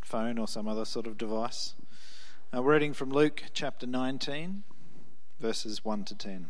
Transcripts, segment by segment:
phone or some other sort of device. We're reading from Luke chapter 19, verses 1 to 10.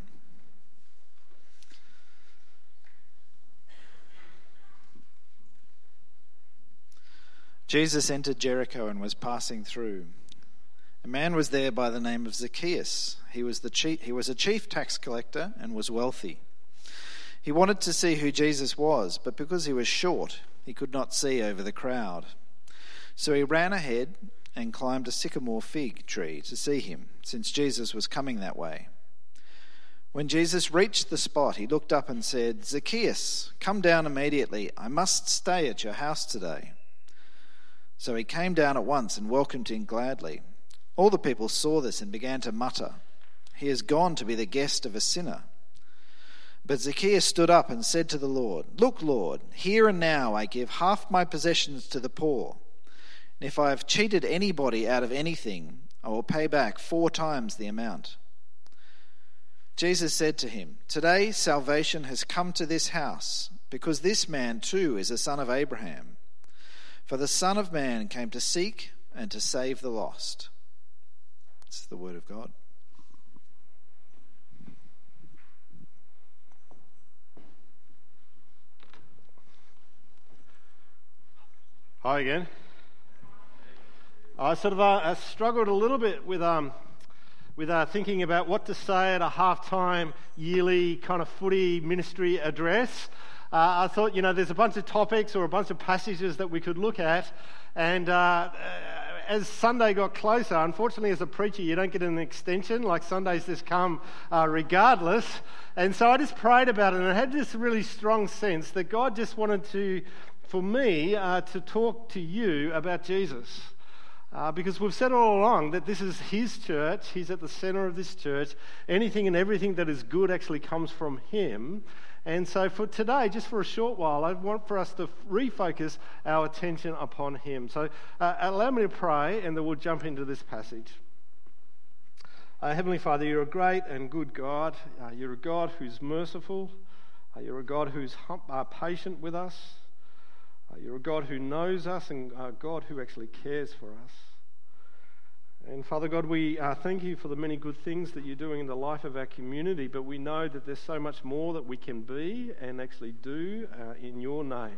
Jesus entered Jericho and was passing through. A man was there by the name of Zacchaeus. He was a chief tax collector and was wealthy. He wanted to see who Jesus was, but because he was short, he could not see over the crowd. So he ran ahead and climbed a sycamore fig tree to see him, since Jesus was coming that way. When Jesus reached the spot, he looked up and said, "Zacchaeus, come down immediately. I must stay at your house today." So he came down at once and welcomed him gladly. All the people saw this and began to mutter, "He has gone to be the guest of a sinner." But Zacchaeus stood up and said to the Lord, "Look, Lord, here and now I give half my possessions to the poor. And if I have cheated anybody out of anything, I will pay back 4 times the amount." Jesus said to him, "Today salvation has come to this house, because this man too is a son of Abraham. For the Son of Man came to seek and to save the lost." It's the word of God. Hi again. I struggled a little bit with thinking about what to say at a half-time yearly kind of footy ministry address. I thought, there's a bunch of topics or a bunch of passages that we could look at, and as Sunday got closer, unfortunately as a preacher you don't get an extension, like Sundays just come regardless, and so I just prayed about it, and I had this really strong sense that God just wanted for me to talk to you about Jesus. Because we've said all along that this is his church, he's at the centre of this church, anything and everything that is good actually comes from him. And so for today, just for a short while, I want for us to refocus our attention upon him. So allow me to pray and then we'll jump into this passage. Heavenly Father, you're a great and good God. You're a God who's merciful. You're a God who's patient with us. You're a God who knows us and a God who actually cares for us. And Father God, we thank you for the many good things that you're doing in the life of our community, but we know that there's so much more that we can be and actually do in your name.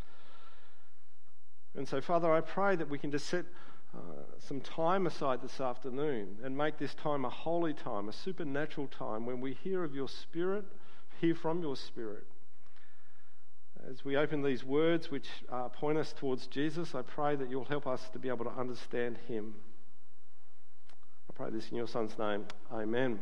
And so, Father, I pray that we can just set some time aside this afternoon and make this time a holy time, a supernatural time when we hear of your Spirit, hear from your Spirit. As we open these words which point us towards Jesus, I pray that you'll help us to be able to understand him. I pray this in your Son's name. Amen.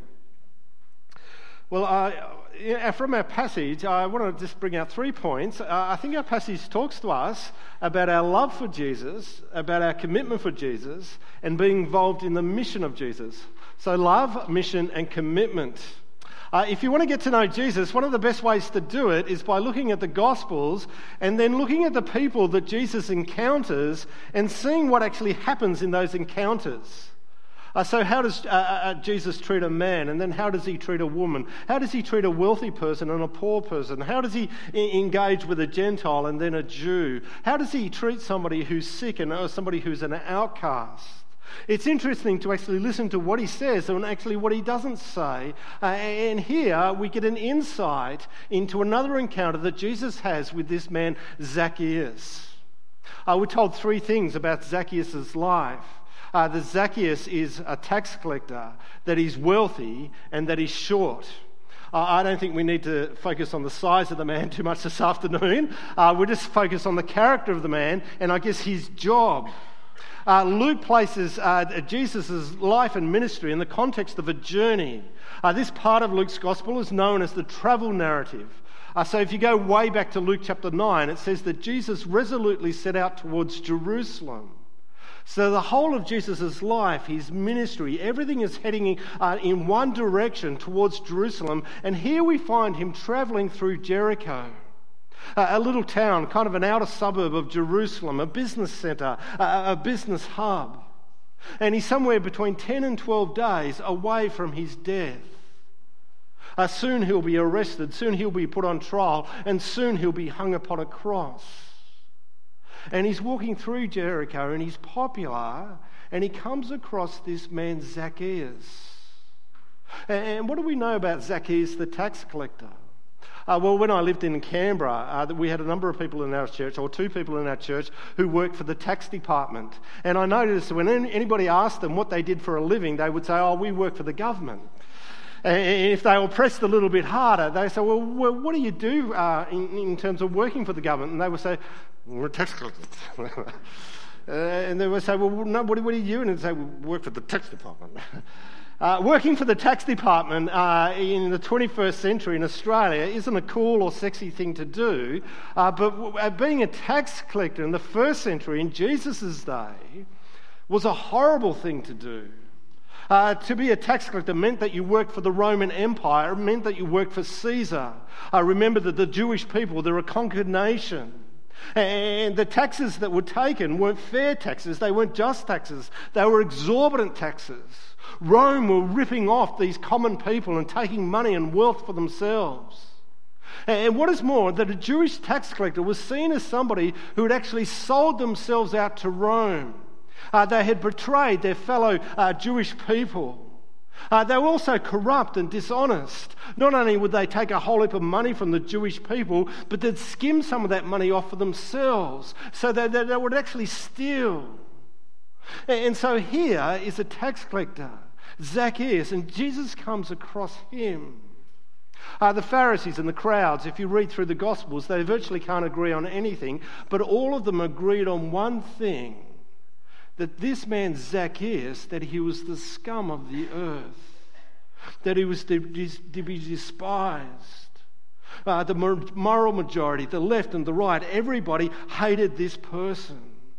Well, from our passage, I want to just bring out 3 points. I think our passage talks to us about our love for Jesus, about our commitment for Jesus, and being involved in the mission of Jesus. So love, mission, and commitment. If you want to get to know Jesus, one of the best ways to do it is by looking at the Gospels and then looking at the people that Jesus encounters and seeing what actually happens in those encounters. So how does Jesus treat a man, and then how does he treat a woman? How does he treat a wealthy person and a poor person? How does he engage with a Gentile and then a Jew? How does he treat somebody who's sick and somebody who's an outcast? It's interesting to actually listen to what he says and actually what he doesn't say. And here we get an insight into another encounter that Jesus has with this man, Zacchaeus. We're told 3 things about Zacchaeus' life. That Zacchaeus is a tax collector, that he's wealthy, and that he's short. I don't think we need to focus on the size of the man too much this afternoon. We'll just focus on the character of the man and I guess his job. Luke places Jesus' life and ministry in the context of a journey. This part of Luke's gospel is known as the travel narrative. So if you go way back to Luke chapter 9, it says that Jesus resolutely set out towards Jerusalem. So the whole of Jesus' life, his ministry, everything is heading in one direction towards Jerusalem. And here we find him travelling through Jericho, a little town, kind of an outer suburb of Jerusalem, a business centre, a business hub. And he's somewhere between 10 and 12 days away from his death. Soon he'll be arrested, soon he'll be put on trial, and soon he'll be hung upon a cross. And he's walking through Jericho, and he's popular, and he comes across this man Zacchaeus. And what do we know about Zacchaeus the tax collector? Well, when I lived in Canberra, we had a number of people in our church, or two people in our church, who worked for the tax department. And I noticed when anybody asked them what they did for a living, they would say, "Oh, we work for the government." And if they were pressed a little bit harder, they say, well, what do you do in terms of working for the government? And they would say, "We're tax collectors." And they would say, "Well, no, what do you do?" And they'd say, "We work for the tax department." Working for the tax department in the 21st century in Australia isn't a cool or sexy thing to do, but being a tax collector in the first century, in Jesus' day, was a horrible thing to do. To be a tax collector meant that you worked for the Roman Empire, meant that you worked for Caesar. Remember that the Jewish people, they're a conquered nation. And the taxes that were taken weren't fair taxes, they weren't just taxes, they were exorbitant taxes. Rome were ripping off these common people and taking money and wealth for themselves. And what is more, that a Jewish tax collector was seen as somebody who had actually sold themselves out to Rome. They had betrayed their fellow Jewish people. They were also corrupt and dishonest. Not only would they take a whole heap of money from the Jewish people, but they'd skim some of that money off for themselves, so that they would actually steal. And so here is a tax collector, Zacchaeus, and Jesus comes across him. The Pharisees and the crowds, if you read through the Gospels, they virtually can't agree on anything, but all of them agreed on one thing, that this man Zacchaeus, that he was the scum of the earth, that he was to be despised. The moral majority, the left and the right, everybody hated this person.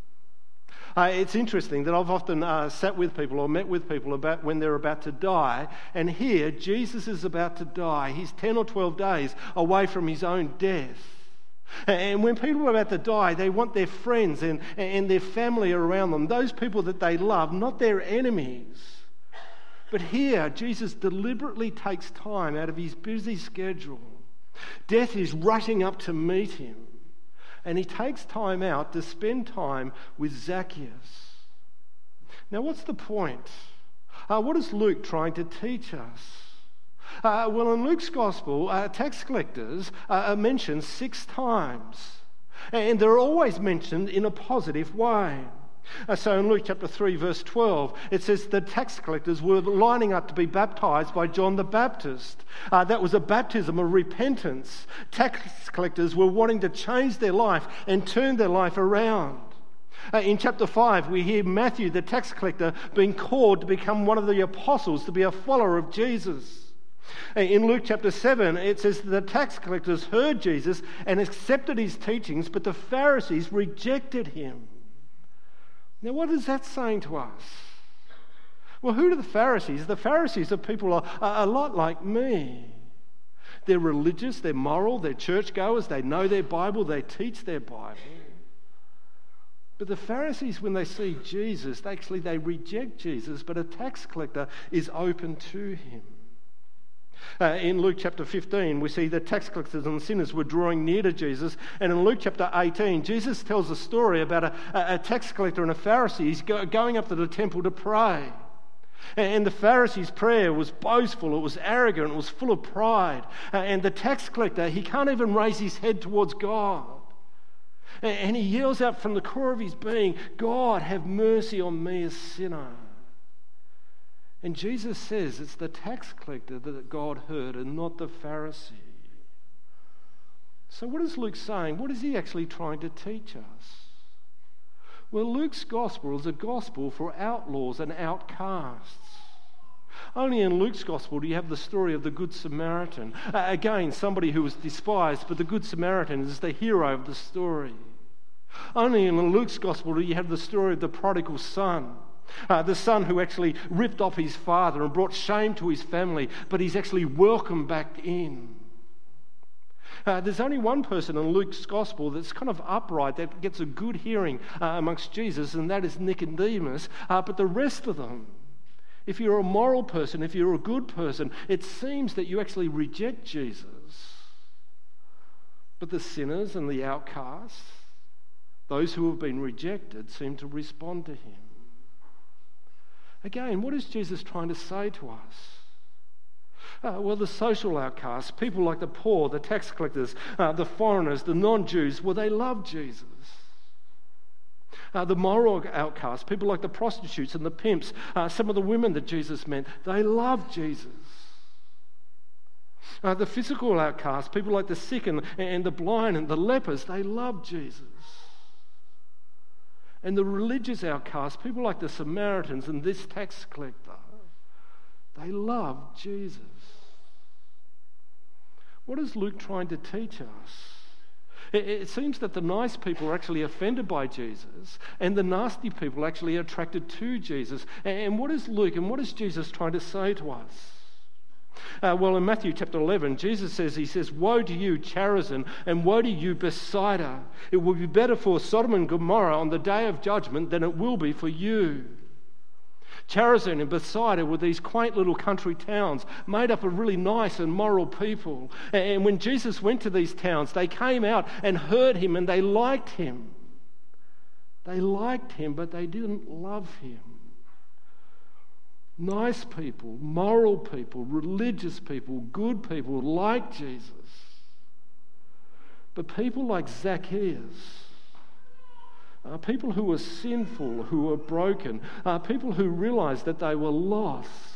It's interesting that I've often sat with people or met with people about when they're about to die, and here Jesus is about to die. He's 10 or 12 days away from his own death. And when people are about to die, they want their friends and their family around them, those people that they love, not their enemies. But here, Jesus deliberately takes time out of his busy schedule. Death is rushing up to meet him. And he takes time out to spend time with Zacchaeus. Now, what's the point? What is Luke trying to teach us? Well, in Luke's Gospel, tax collectors are mentioned 6 times. And they're always mentioned in a positive way. So in Luke chapter 3, verse 12, it says the tax collectors were lining up to be baptized by John the Baptist. That was a baptism of repentance. Tax collectors were wanting to change their life and turn their life around. In chapter 5, we hear Matthew, the tax collector, being called to become one of the apostles, to be a follower of Jesus. In Luke chapter 7, it says the tax collectors heard Jesus and accepted his teachings, but the Pharisees rejected him. Now, what is that saying to us? Well, who are the Pharisees? The Pharisees are people a lot like me. They're religious, they're moral, they're churchgoers, they know their Bible, they teach their Bible. But the Pharisees, when they see Jesus, they reject Jesus, but a tax collector is open to him. In Luke chapter 15, we see that tax collectors and sinners were drawing near to Jesus. And in Luke chapter 18, Jesus tells a story about a tax collector and a Pharisee. He's going up to the temple to pray. And the Pharisee's prayer was boastful, it was arrogant, it was full of pride. And the tax collector, he can't even raise his head towards God. And he yells out from the core of his being, "God, have mercy on me, a sinner." And Jesus says it's the tax collector that God heard and not the Pharisee. So what is Luke saying? What is he actually trying to teach us? Well, Luke's gospel is a gospel for outlaws and outcasts. Only in Luke's gospel do you have the story of the Good Samaritan. Again, somebody who was despised, but the Good Samaritan is the hero of the story. Only in Luke's gospel do you have the story of the prodigal son. The son who actually ripped off his father and brought shame to his family, but he's actually welcomed back in. There's only one person in Luke's gospel that's kind of upright, that gets a good hearing amongst Jesus, and that is Nicodemus. But the rest of them, if you're a moral person, if you're a good person, it seems that you actually reject Jesus. But the sinners and the outcasts, Those who have been rejected seem to respond to him. Again, what is Jesus trying to say to us? Well, the social outcasts, people like the poor, the tax collectors, the foreigners, the non-Jews, well, they love Jesus. The moral outcasts, people like the prostitutes and the pimps, some of the women that Jesus met, they love Jesus. The physical outcasts, people like the sick and the blind and the lepers, they love Jesus. And the religious outcasts, people like the Samaritans and this tax collector, they love Jesus. What is Luke trying to teach us? It seems that the nice people are actually offended by Jesus, and the nasty people are actually attracted to Jesus. And what is Luke and what is Jesus trying to say to us? Well, in Matthew chapter 11, Jesus says, "Woe to you, Chorazin, and woe to you, Bethsaida. It will be better for Sodom and Gomorrah on the day of judgment than it will be for you." Chorazin and Bethsaida were these quaint little country towns made up of really nice and moral people. And when Jesus went to these towns, they came out and heard him and they liked him. They liked him, but they didn't love him. Nice people, moral people, religious people, good people like Jesus. But people like Zacchaeus, people who were sinful, who were broken, people who realized that they were lost,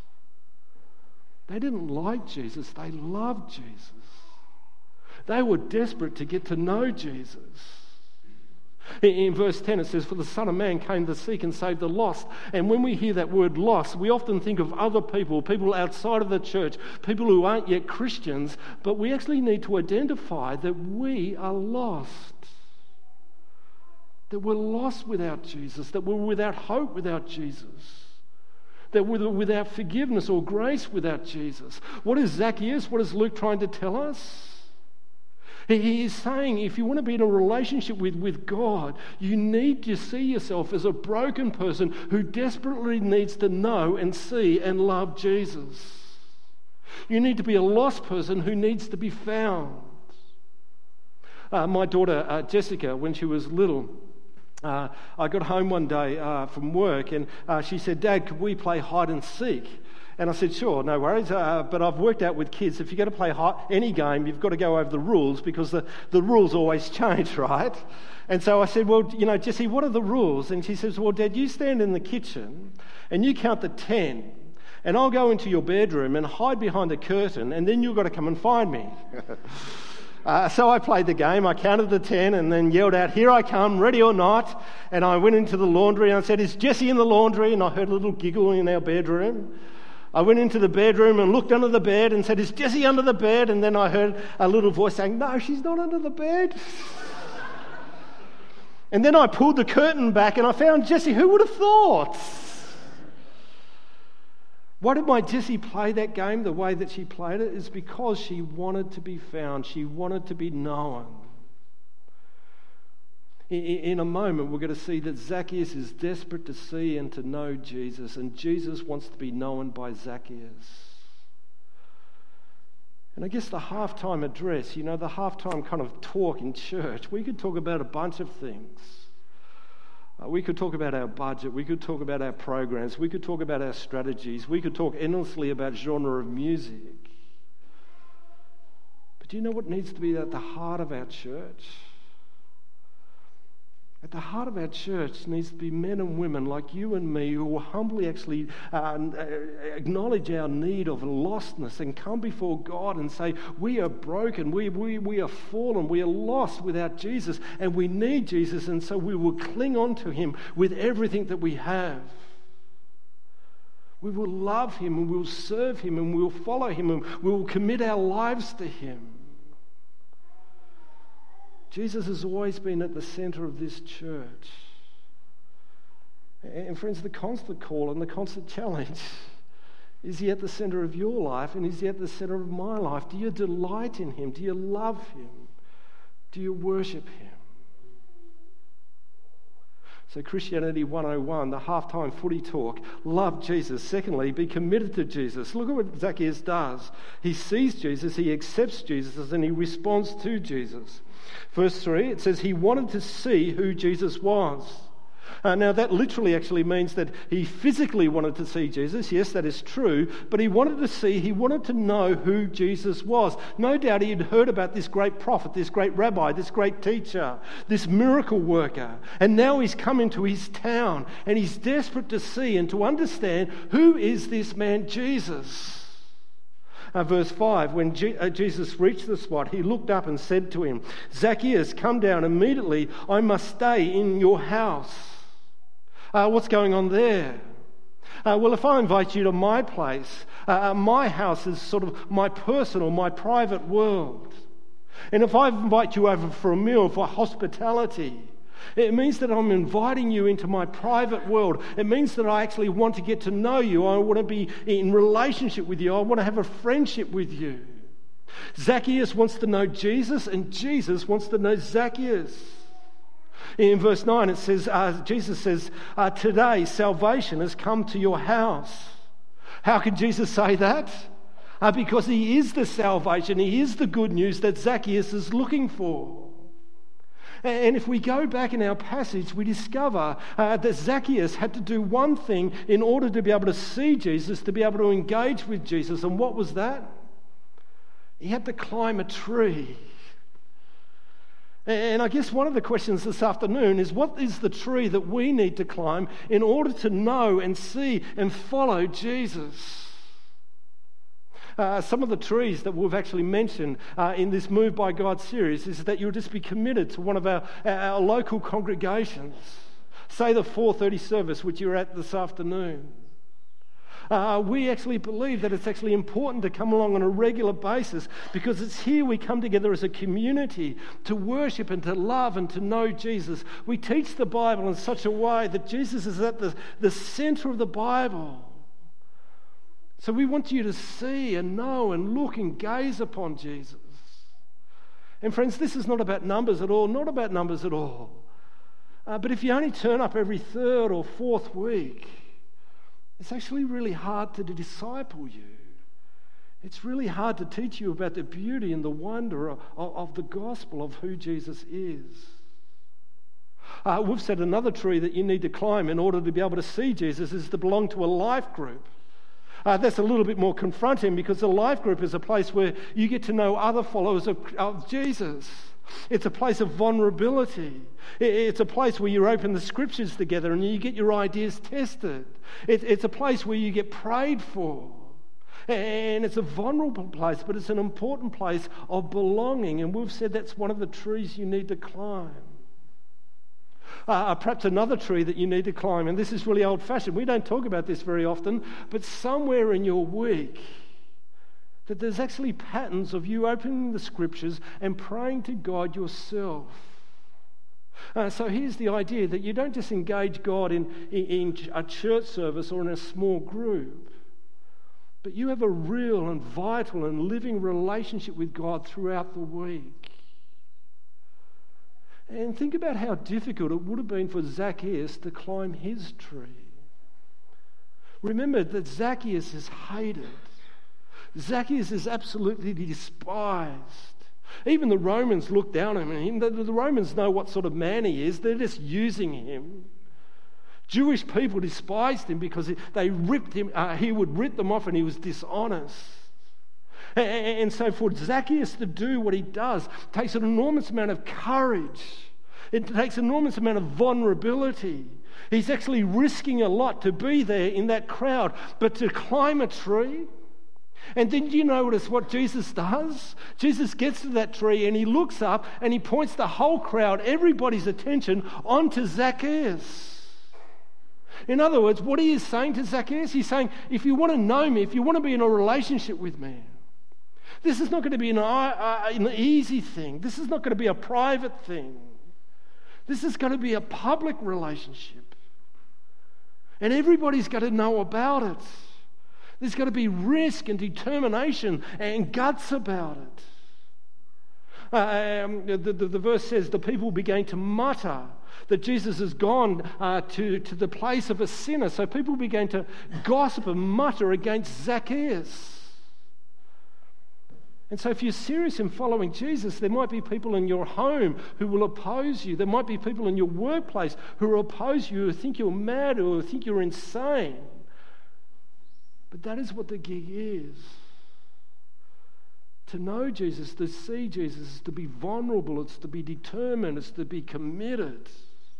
they didn't like Jesus, they loved Jesus. They were desperate to get to know Jesus. In verse 10 it says, "For the Son of Man came to seek and save the lost." And when we hear that word lost, we often think of other people, people outside of the church, people who aren't yet Christians, but we actually need to identify that we are lost. That we're lost without Jesus, that we're without hope without Jesus, that we're without forgiveness or grace without Jesus. What is Zacchaeus? What is Luke trying to tell us? He is saying if you want to be in a relationship with God, you need to see yourself as a broken person who desperately needs to know and see and love Jesus. You need to be a lost person who needs to be found. My daughter Jessica, when she was little, I got home one day from work and she said, "Dad, could we play hide and seek?" And I said, "Sure, no worries, but I've worked out with kids, if you're going to play any game, you've got to go over the rules because the rules always change, right?" And so I said, "Well, Jessie, what are the rules?" And she says, "Well, Dad, you stand in the kitchen and you count to 10, and I'll go into your bedroom and hide behind the curtain, and then you've got to come and find me." So I played the game. I counted to 10 and then yelled out, "Here I come, ready or not." And I went into the laundry and I said, "Is Jessie in the laundry?" And I heard a little giggle in our bedroom. I went into the bedroom and looked under the bed and said, "Is Jessie under the bed?" And then I heard a little voice saying, "No, she's not under the bed." And then I pulled the curtain back and I found Jessie. Who would have thought? Why did my Jessie play that game the way that she played it? It's because she wanted to be found. She wanted to be known. In a moment, we're going to see that Zacchaeus is desperate to see and to know Jesus, and Jesus wants to be known by Zacchaeus. And I guess the halftime address, the halftime kind of talk in church, we could talk about a bunch of things. We could talk about our budget, we could talk about our programs, we could talk about our strategies, we could talk endlessly about genre of music. But do you know what needs to be at the heart of our church? At the heart of our church needs to be men and women like you and me who will humbly actually acknowledge our need of lostness and come before God and say, we are broken, we are fallen, we are lost without Jesus, and we need Jesus, and so we will cling on to him with everything that we have. We will love him and we'll serve him and we'll follow him and we will commit our lives to him. Jesus has always been at the centre of this church. And friends, the constant call and the constant challenge is he at the centre of your life and is he at the centre of my life? Do you delight in him? Do you love him? Do you worship him? So Christianity 101, the halftime footy talk, love Jesus. Secondly, be committed to Jesus. Look at what Zacchaeus does. He sees Jesus, he accepts Jesus, and he responds to Jesus. Verse 3, it says he wanted to see who Jesus was. Now that literally actually means that he physically wanted to see Jesus. Yes, that is true. But he wanted to know who Jesus was. No doubt he had heard about this great prophet, this great rabbi, this great teacher, this miracle worker. And now he's come into his town and he's desperate to see and to understand who is this man Jesus. Verse 5, when Jesus reached the spot, he looked up and said to him, "Zacchaeus, come down immediately. I must stay in your house." What's going on there? Well, if I invite you to my place, my house is sort of my personal, my private world. And if I invite you over for a meal, for hospitality, it means that I'm inviting you into my private world. It means that I actually want to get to know you. I want to be in relationship with you. I want to have a friendship with you. Zacchaeus wants to know Jesus, and Jesus wants to know Zacchaeus. In verse 9 it says, Jesus says, "Today salvation has come to your house." How can Jesus say that? Because he is the salvation. He is the good news that Zacchaeus is looking for. And if we go back in our passage, we discover that Zacchaeus had to do one thing in order to be able to see Jesus, to be able to engage with Jesus. And what was that? He had to climb a tree. And I guess one of the questions this afternoon is, what is the tree that we need to climb in order to know and see and follow Jesus? Some of the trees that we've actually mentioned in this Move by God series is that you'll just be committed to one of our local congregations. Say the 4:30 service, which you're at this afternoon. We actually believe that it's actually important to come along on a regular basis, because it's here we come together as a community to worship and to love and to know Jesus. We teach the Bible in such a way that Jesus is at the center of the Bible. So we want you to see and know and look and gaze upon Jesus. And friends, this is not about numbers at all, not about numbers at all. But if you only turn up every third or fourth week, it's actually really hard to disciple you. It's really hard to teach you about the beauty and the wonder of the gospel of who Jesus is. We've said another tree that you need to climb in order to be able to see Jesus is to belong to a life group. That's a little bit more confronting, because a life group is a place where you get to know other followers of Jesus. It's a place of vulnerability. It's a place where you open the scriptures together and you get your ideas tested. It's a place where you get prayed for. And it's a vulnerable place, but it's an important place of belonging. And we've said that's one of the trees you need to climb. Perhaps another tree that you need to climb, and this is really old-fashioned. We don't talk about this very often, but somewhere in your week, that there's actually patterns of you opening the scriptures and praying to God yourself. So here's the idea, that you don't just engage God in a church service or in a small group, but you have a real and vital and living relationship with God throughout the week. And think about how difficult it would have been for Zacchaeus to climb his tree. Remember that Zacchaeus is hated. Zacchaeus is absolutely despised. Even the Romans look down on him. The Romans know what sort of man he is. They're just using him. Jewish people despised him because they ripped him. He would rip them off, and he was dishonest. And so for Zacchaeus to do what he does takes an enormous amount of courage. It takes an enormous amount of vulnerability. He's actually risking a lot to be there in that crowd, but to climb a tree. And then you notice what Jesus does? Jesus gets to that tree and he looks up and he points the whole crowd, everybody's attention, onto Zacchaeus. In other words, what he is saying to Zacchaeus, he's saying, if you want to know me, if you want to be in a relationship with me, this is not going to be an easy thing. This is not going to be a private thing. This is going to be a public relationship. And everybody's got to know about it. There's got to be risk and determination and guts about it. The verse says the people began to mutter that Jesus has gone to the place of a sinner. So people began to gossip and mutter against Zacchaeus. And so if you're serious in following Jesus, there might be people in your home who will oppose you. There might be people in your workplace who will oppose you, who think you're mad or think you're insane. But that is what the gig is. To know Jesus, to see Jesus, is to be vulnerable, it's to be determined, it's to be committed.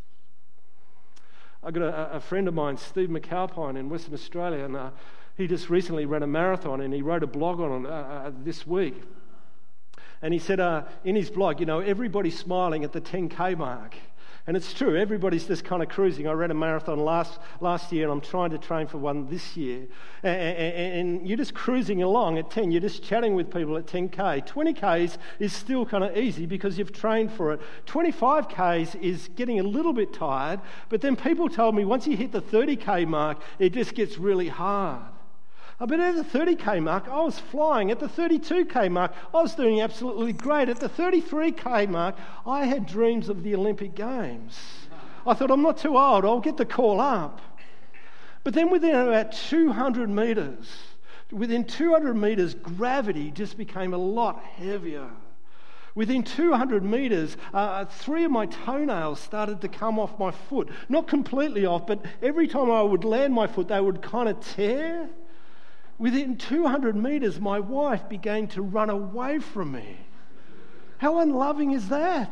I got a friend of mine, Steve McAlpine in Western Australia, and he just recently ran a marathon, and he wrote a blog on it this week. And he said in his blog, everybody's smiling at the 10K mark. And it's true, everybody's just kind of cruising. I ran a marathon last year, and I'm trying to train for one this year. And you're just cruising along at 10. You're just chatting with people at 10K. 20Ks is still kind of easy because you've trained for it. 25Ks is getting a little bit tired. But then people told me once you hit the 30K mark, it just gets really hard. But at the 30K mark, I was flying. At the 32K mark, I was doing absolutely great. At the 33K mark, I had dreams of the Olympic Games. I thought, I'm not too old, I'll get the call up. But then within about 200 metres, gravity just became a lot heavier. Within 200 metres, 3 of my toenails started to come off my foot. Not completely off, but every time I would land my foot, they would kind of tear. Within 200 metres, my wife began to run away from me. How unloving is that?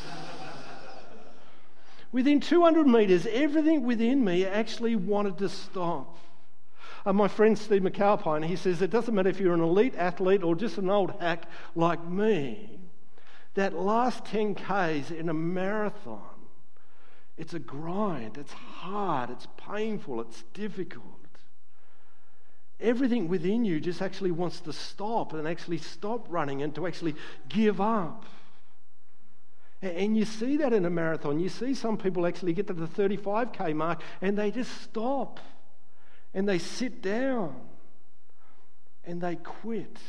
Within 200 metres, everything within me actually wanted to stop. My friend Steve McAlpine, he says, it doesn't matter if you're an elite athlete or just an old hack like me, that last 10Ks in a marathon, it's a grind, it's hard, it's painful, it's difficult. Everything within you just actually wants to stop and actually stop running and to actually give up. And you see that in a marathon. You see some people actually get to the 35K mark and they just stop and they sit down and they quit.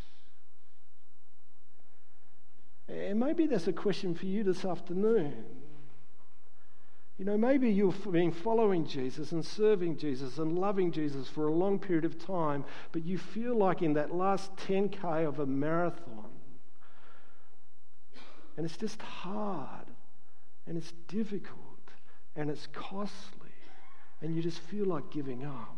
And maybe that's a question for you this afternoon. Maybe you've been following Jesus and serving Jesus and loving Jesus for a long period of time, but you feel like in that last 10K of a marathon, and it's just hard, and it's difficult, and it's costly, and you just feel like giving up.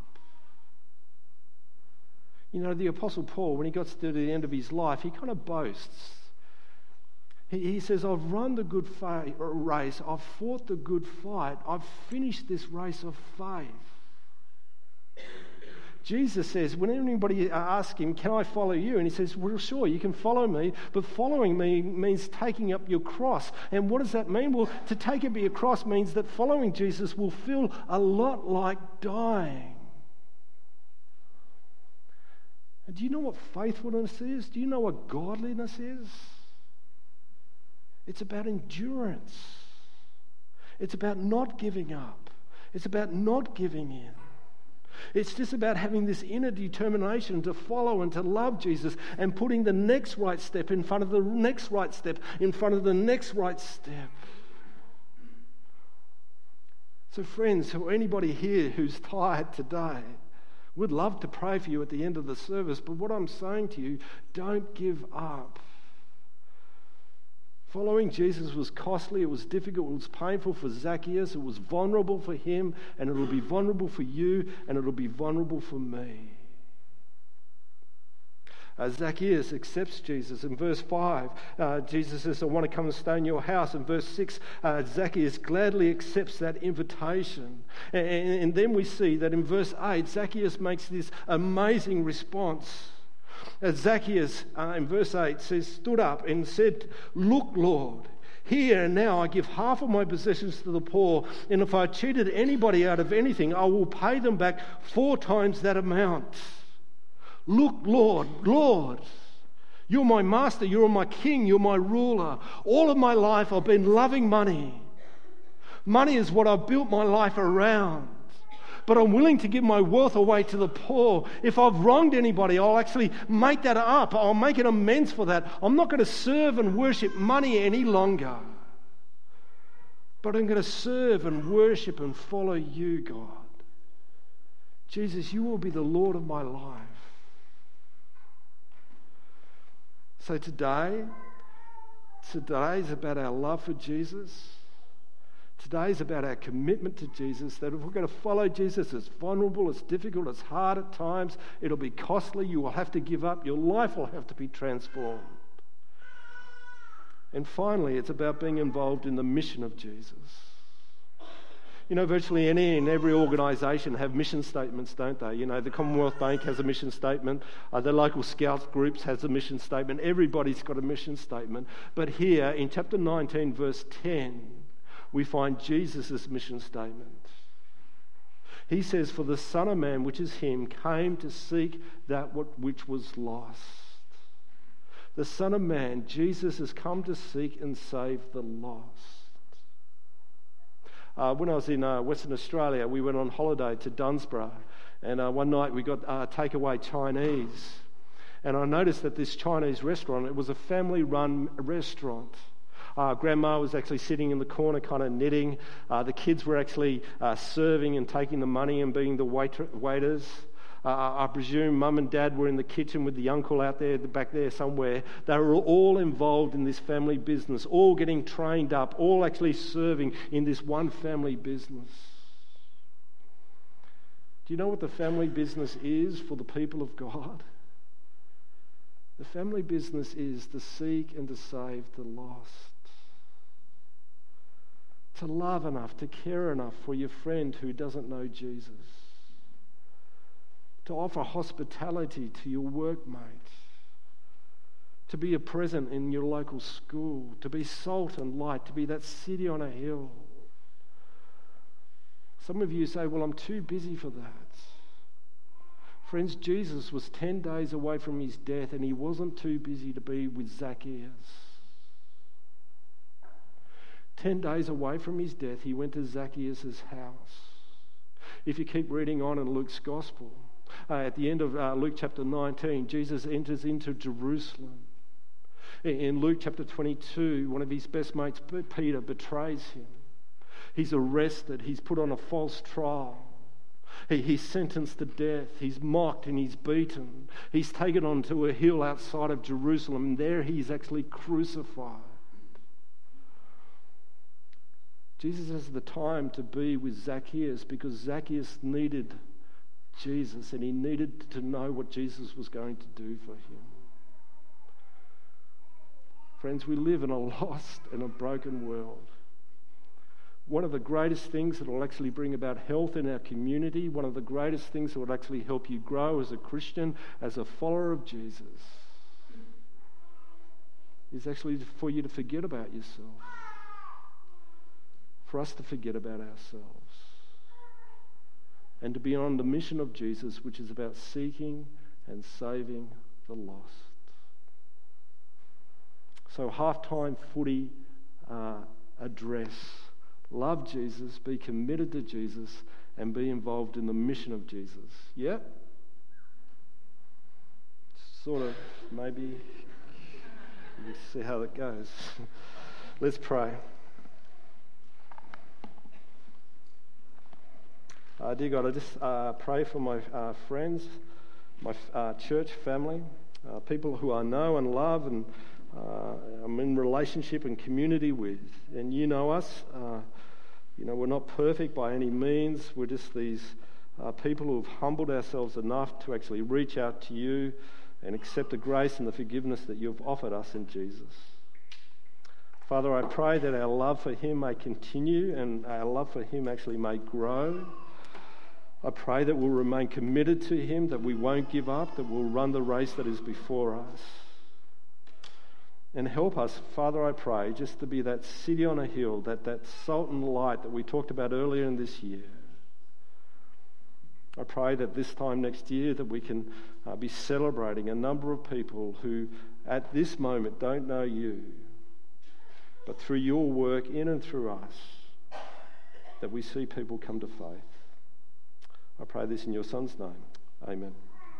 The Apostle Paul, when he got to the end of his life, he kind of boasts. He says, I've run the good race, I've fought the good fight, I've finished this race of faith. Jesus says, when anybody asks him, can I follow you? And he says, well, sure, you can follow me, but following me means taking up your cross. And what does that mean? Well, to take up your cross means that following Jesus will feel a lot like dying. And do you know what faithfulness is? Do you know what godliness is? It's about endurance. It's about not giving up. It's about not giving in. It's just about having this inner determination to follow and to love Jesus and putting the next right step in front of the next right step in front of the next right step. So friends, or anybody here who's tired today, we'd love to pray for you at the end of the service, but what I'm saying to you, don't give up. Following Jesus was costly, it was difficult, it was painful for Zacchaeus, it was vulnerable for him, and it'll be vulnerable for you, and it'll be vulnerable for me. Zacchaeus accepts Jesus. In verse 5, Jesus says, I want to come and stay in your house. In verse 6, Zacchaeus gladly accepts that invitation. And then we see that in verse 8, Zacchaeus makes this amazing response. Zacchaeus, in verse 8, says, stood up and said, look, Lord, here and now I give half of my possessions to the poor, and if I cheated anybody out of anything, I will pay them back 4 times that amount. Look, Lord, you're my master, you're my king, you're my ruler. All of my life I've been loving money. Money is what I've built my life around. But I'm willing to give my wealth away to the poor. If I've wronged anybody, I'll actually make that up. I'll make an amends for that. I'm not going to serve and worship money any longer. But I'm going to serve and worship and follow you, God. Jesus, you will be the Lord of my life. So today is about our love for Jesus. Today is about our commitment to Jesus, that if we're going to follow Jesus, it's vulnerable, it's difficult, it's hard at times, it'll be costly, you will have to give up, your life will have to be transformed. And finally, it's about being involved in the mission of Jesus. You know, virtually any and every organisation have mission statements, don't they? You know, the Commonwealth Bank has a mission statement. The local Scouts groups has a mission statement. Everybody's got a mission statement. But here, in chapter 19, verse 10, we find Jesus' mission statement. He says, "For the Son of Man, which is him, came to seek that which was lost." The Son of Man, Jesus, has come to seek and save the lost. When I was in Western Australia, we went on holiday to Dunsborough, and one night we got takeaway Chinese. And I noticed that this Chinese restaurant, it was a family-run restaurant. Grandma was actually sitting in the corner kind of knitting. The kids were actually serving and taking the money and being the waiters. I presume Mum and Dad were in the kitchen with the uncle out there, back there somewhere. They were all involved in this family business, all getting trained up, all actually serving in this one family business. Do you know what the family business is for the people of God? The family business is to seek and to save the lost. To love enough, to care enough for your friend who doesn't know Jesus. To offer hospitality to your workmate, to be a present in your local school, to be salt and light, to be that city on a hill. Some of you say, well, I'm too busy for that. Friends, Jesus was 10 days away from his death and he wasn't too busy to be with Zacchaeus. 10 days away from his death, he went to Zacchaeus' house. If you keep reading on in Luke's Gospel, at the end of Luke chapter 19, Jesus enters into Jerusalem. In Luke chapter 22, one of his best mates, Peter, betrays him. He's arrested. He's put on a false trial. He's sentenced to death. He's mocked and he's beaten. He's taken onto a hill outside of Jerusalem, and there he's actually crucified. Jesus has the time to be with Zacchaeus because Zacchaeus needed Jesus, and he needed to know what Jesus was going to do for him. Friends, we live in a lost and a broken world. One of the greatest things that will actually bring about health in our community, one of the greatest things that will actually help you grow as a Christian, as a follower of Jesus, is actually for you to forget about yourself. For us to forget about ourselves. And to be on the mission of Jesus, which is about seeking and saving the lost. So, halftime footy address. Love Jesus, be committed to Jesus, and be involved in the mission of Jesus. Yeah? Sort of, maybe. We'll see how it goes. Let's pray. Dear God, I just pray for my friends, my church family, people who I know and love and I'm in relationship and community with. And you know us. We're not perfect by any means. We're just these people who have humbled ourselves enough to actually reach out to you and accept the grace and the forgiveness that you've offered us in Jesus. Father, I pray that our love for him may continue and our love for him actually may grow. I pray that we'll remain committed to him, that we won't give up, that we'll run the race that is before us. And help us, Father, I pray, just to be that city on a hill, that salt and light that we talked about earlier in this year. I pray that this time next year that we can be celebrating a number of people who at this moment don't know you, but through your work in and through us, that we see people come to faith. I pray this in your Son's name. Amen.